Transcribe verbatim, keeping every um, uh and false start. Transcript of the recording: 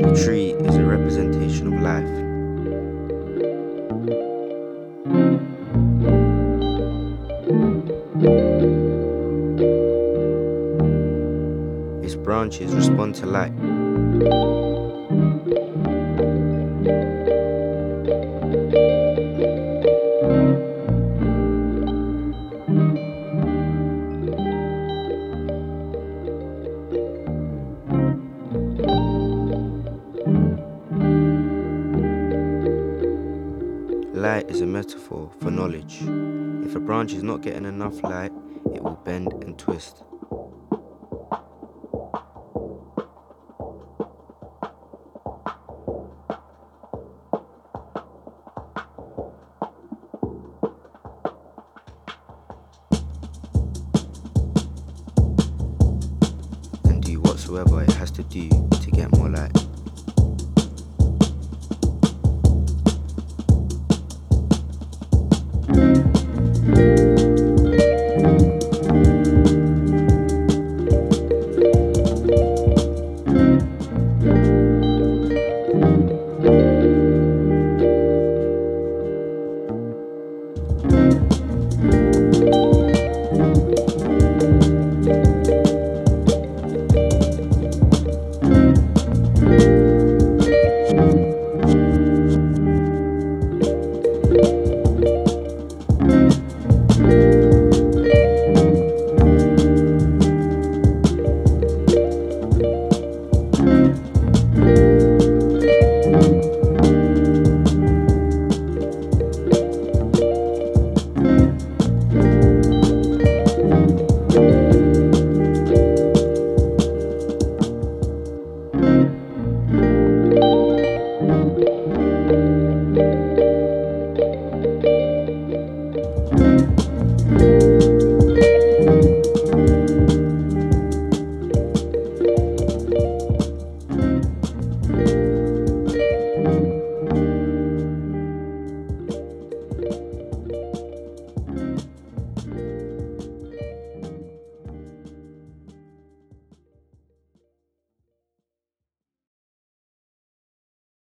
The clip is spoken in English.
A tree is a representation of life. Its branches respond to light. Light is a metaphor for knowledge. If a branch is not getting enough light, it will bend and twist. And do whatsoever it has to do to get more light.